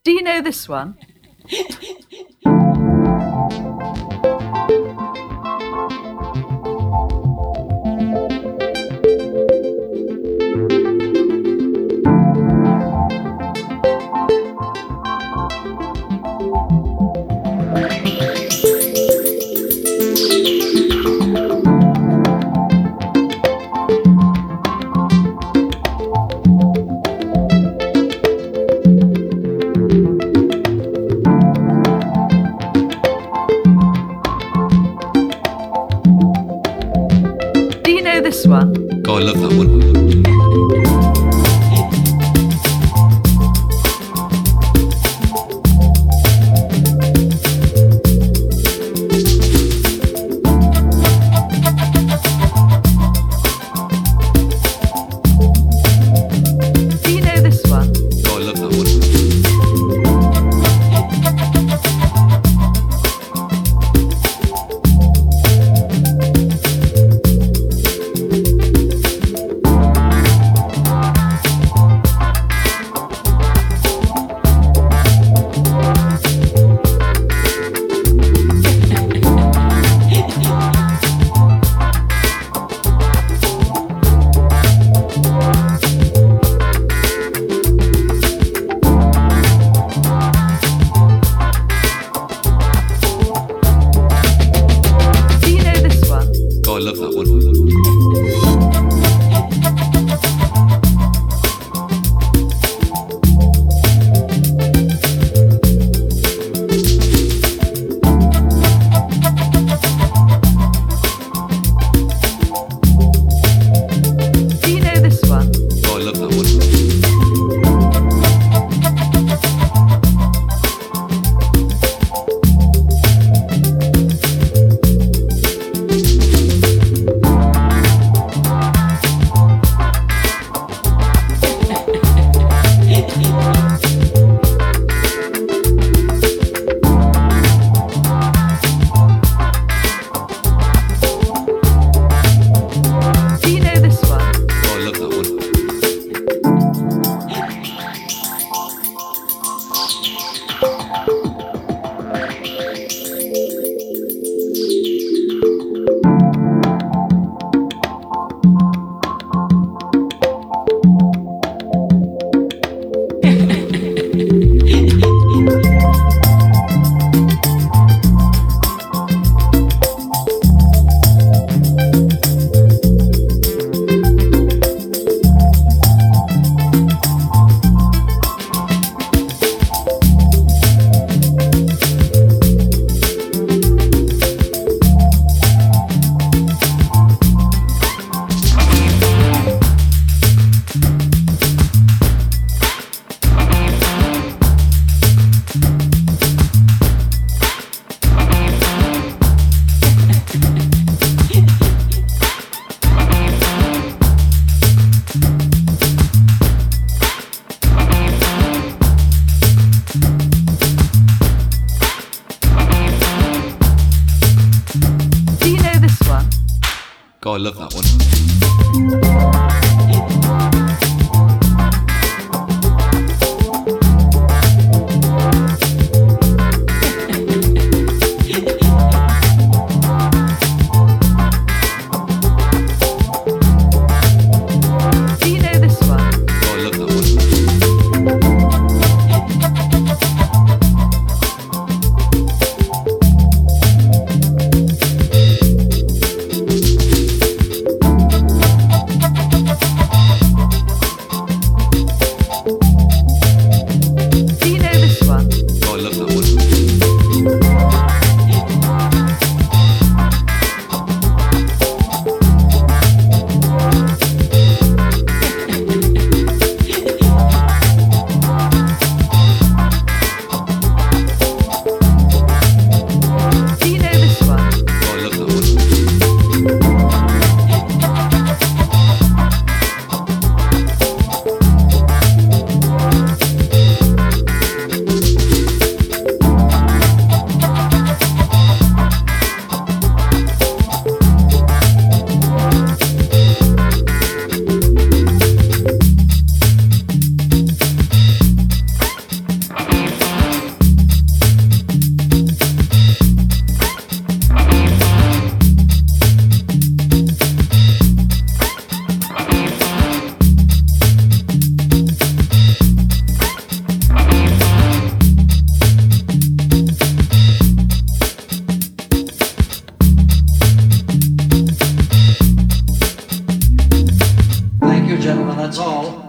Do you know this one? Do you know this one? Oh, I love that one. Do you know this one? Oh, I love that one. Do you know this one? Oh, I love that one. Do you know this one? Oh, I love that one. Do you know this one? Oh, I love that one. Do you know this one? Oh, I love that one. Do you know this one? Oh, I love that one. That's all.